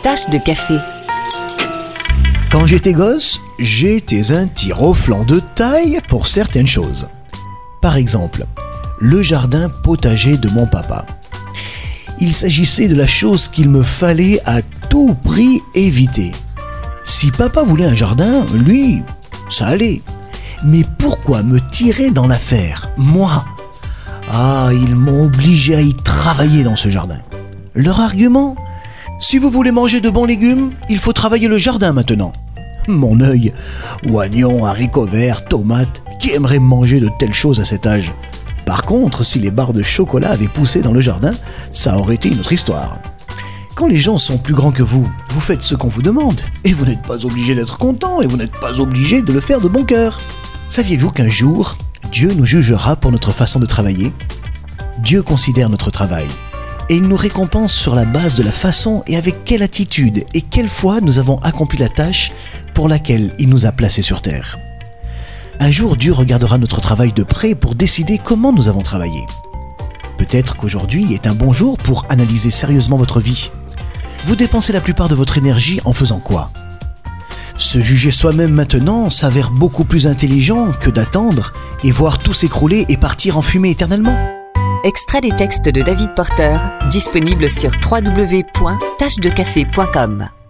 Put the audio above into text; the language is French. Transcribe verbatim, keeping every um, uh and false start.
Tache de café. Quand j'étais gosse, j'étais un tir-au-flanc de taille pour certaines choses. Par exemple, le jardin potager de mon papa. Il s'agissait de la chose qu'il me fallait à tout prix éviter. Si papa voulait un jardin, lui, ça allait. Mais pourquoi me tirer dans l'affaire, moi ? Ah, ils m'ont obligé à y travailler dans ce jardin. Leur argument ? Si vous voulez manger de bons légumes, il faut travailler le jardin maintenant. Mon œil, oignons, haricots verts, tomates, qui aimerait manger de telles choses à cet âge ? Par contre, si les barres de chocolat avaient poussé dans le jardin, ça aurait été une autre histoire. Quand les gens sont plus grands que vous, vous faites ce qu'on vous demande, et vous n'êtes pas obligé d'être content, et vous n'êtes pas obligé de le faire de bon cœur. Saviez-vous qu'un jour, Dieu nous jugera pour notre façon de travailler ? Dieu considère notre travail, et il nous récompense sur la base de la façon et avec quelle attitude et quelle foi nous avons accompli la tâche pour laquelle il nous a placés sur terre. Un jour, Dieu regardera notre travail de près pour décider comment nous avons travaillé. Peut-être qu'aujourd'hui est un bon jour pour analyser sérieusement votre vie. Vous dépensez la plupart de votre énergie en faisant quoi ? Se juger soi-même maintenant s'avère beaucoup plus intelligent que d'attendre et voir tout s'écrouler et partir en fumée éternellement. Extrait des textes de David Porter, disponible sur w w w point tache de café point com.